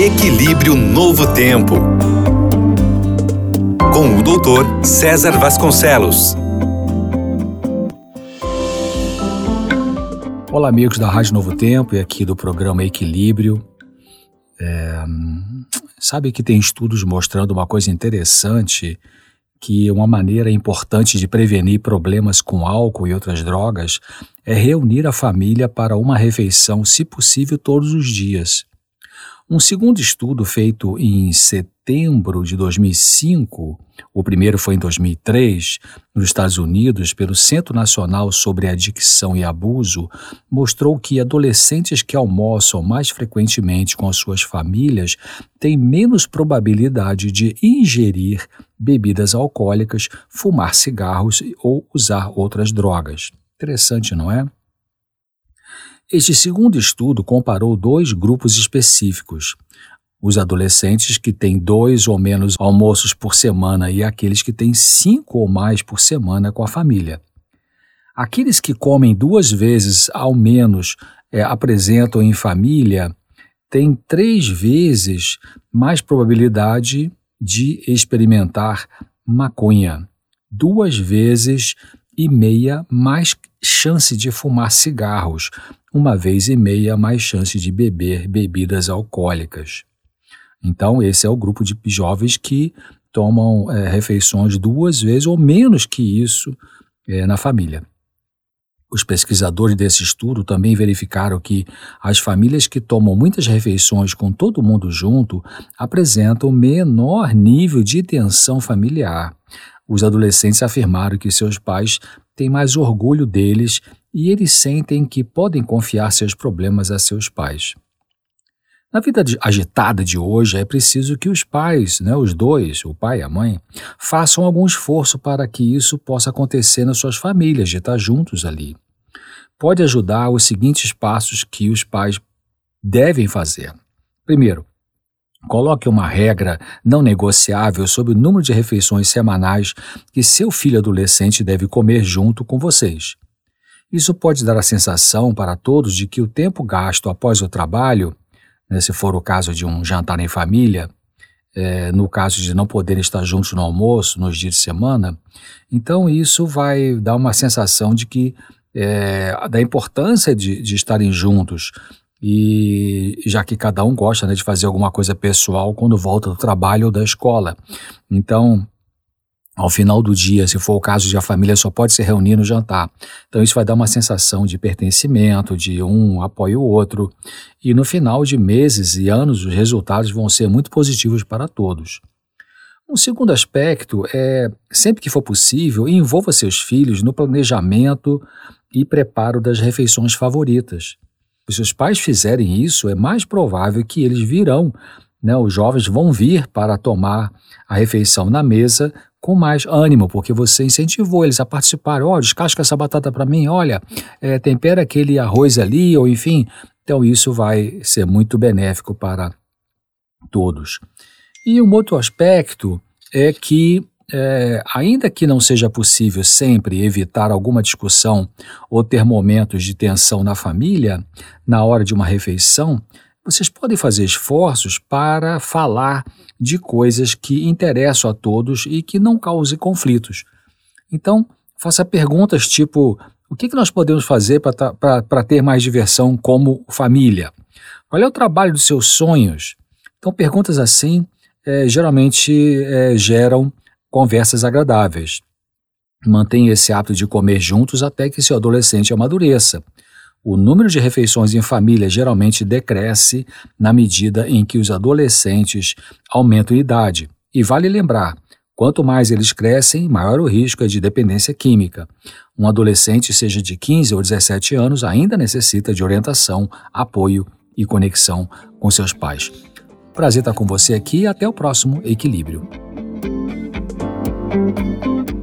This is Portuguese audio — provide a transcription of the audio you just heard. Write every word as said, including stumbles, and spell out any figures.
Equilíbrio Novo Tempo, com o doutor César Vasconcelos. Olá, amigos da Rádio Novo Tempo e aqui do programa Equilíbrio. É, sabe que tem estudos mostrando uma coisa interessante, que uma maneira importante de prevenir problemas com álcool e outras drogas é reunir a família para uma refeição, se possível, todos os dias. Um segundo estudo feito em setembro de dois mil e cinco, o primeiro foi em dois mil e três, nos Estados Unidos, pelo Centro Nacional sobre Adicção e Abuso, mostrou que adolescentes que almoçam mais frequentemente com as suas famílias têm menos probabilidade de ingerir bebidas alcoólicas, fumar cigarros ou usar outras drogas. Interessante, não é? Este segundo estudo comparou dois grupos específicos: os adolescentes que têm dois ou menos almoços por semana e aqueles que têm cinco ou mais por semana com a família. Aqueles que comem duas vezes ao menos é, apresentam em família têm três vezes mais probabilidade de experimentar maconha, duas vezes e meia mais chance de fumar cigarros, uma vez e meia mais chance de beber bebidas alcoólicas. Então, esse é o grupo de jovens que tomam é, refeições duas vezes ou menos que isso é, na família. Os pesquisadores desse estudo também verificaram que as famílias que tomam muitas refeições com todo mundo junto apresentam menor nível de tensão familiar. Os adolescentes afirmaram que seus pais têm mais orgulho deles e eles sentem que podem confiar seus problemas a seus pais. Na vida agitada de hoje, é preciso que os pais, né, os dois, o pai e a mãe, façam algum esforço para que isso possa acontecer nas suas famílias, de estar juntos ali. Pode ajudar os seguintes passos que os pais devem fazer. Primeiro, coloque uma regra não negociável sobre o número de refeições semanais que seu filho adolescente deve comer junto com vocês. Isso pode dar a sensação para todos de que o tempo gasto após o trabalho, né, se for o caso de um jantar em família, é, no caso de não poderem estar juntos no almoço, nos dias de semana, então isso vai dar uma sensação de que, é, da importância de, de estarem juntos, e já que cada um gosta, né, de fazer alguma coisa pessoal quando volta do trabalho ou da escola. Então, ao final do dia, se for o caso de a família só pode se reunir no jantar. Então isso vai dar uma sensação de pertencimento, de um apoia o outro. E no final de meses e anos, os resultados vão ser muito positivos para todos. Um segundo aspecto é, sempre que for possível, envolva seus filhos no planejamento e preparo das refeições favoritas. Se os pais fizerem isso, é mais provável que eles virão, né, os jovens vão vir para tomar a refeição na mesa com mais ânimo, porque você incentivou eles a participar. Ó, oh, descasca essa batata para mim, olha, é, tempera aquele arroz ali, ou enfim. Então isso vai ser muito benéfico para todos. E um outro aspecto é que, é, ainda que não seja possível sempre evitar alguma discussão ou ter momentos de tensão na família, na hora de uma refeição, vocês podem fazer esforços para falar de coisas que interessam a todos e que não causem conflitos. Então, faça perguntas tipo: o que, que nós podemos fazer para ter mais diversão como família? Qual é o trabalho dos seus sonhos? Então, perguntas assim é, geralmente é, geram conversas agradáveis. Mantenha esse hábito de comer juntos até que seu adolescente amadureça. O número de refeições em família geralmente decresce na medida em que os adolescentes aumentam em idade. E vale lembrar, quanto mais eles crescem, maior o risco é de dependência química. Um adolescente, seja de quinze ou dezessete anos, ainda necessita de orientação, apoio e conexão com seus pais. Prazer estar com você aqui e até o próximo Equilíbrio.